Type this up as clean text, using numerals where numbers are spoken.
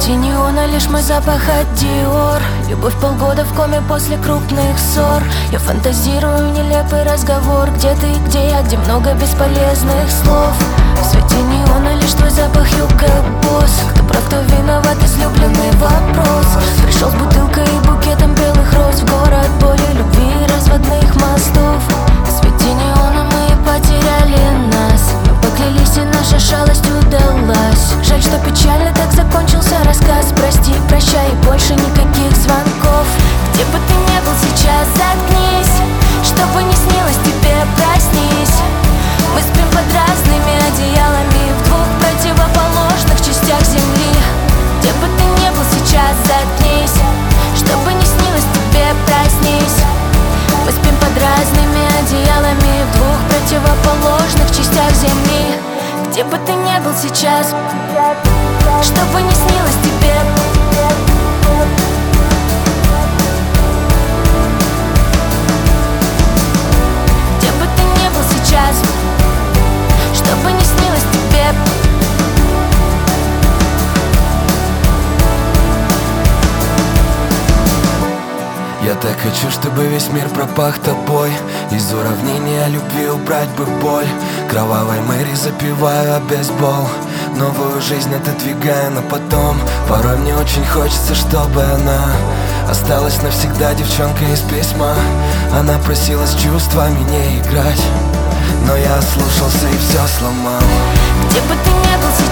свете неона лишь мой запах от Dior. Любовь полгода в коме после крупных ссор. Я фантазирую нелепый разговор. Где ты, где я, где много бесполезных слов. В свете неона лишь твой запах Hugo Boss. Кто прав, кто виноват, излюбленный вопрос. Пришел с бутылкой и букетом белых роз в город боли, любви и разводных мостов. В свете неона мы потеряли нас. Мы поклялись, и наша шалость удалась. Жаль, что печально так закончился рассказ. Прости, прощай, больше никаких звонков. Где бы ты ни был сейчас, заткнись. Что бы ни снилось тебе, проснись. Мы спим под разными одеялами в двух противоположных частях земли. Где бы ты ни был сейчас, заткнись. Что бы ни снилось тебе, проснись. Мы спим под разными одеялами в двух противоположных частях земли. Где бы ты ни был сейчас, что бы ни снилось тебе. Где бы ты ни был сейчас, что бы ни снилось тебе. Я так хочу, чтобы весь мир пропах тобой. Из уравнения любви убрать бы боль. Кровавой Мэри запиваю о бейсбол. Новую жизнь отодвигаю на потом. Порой мне очень хочется, чтобы она осталась навсегда девчонкой из письма. Она просила с чувствами не играть, но я ослушался и все сломал. Где бы ты ни был сейчас,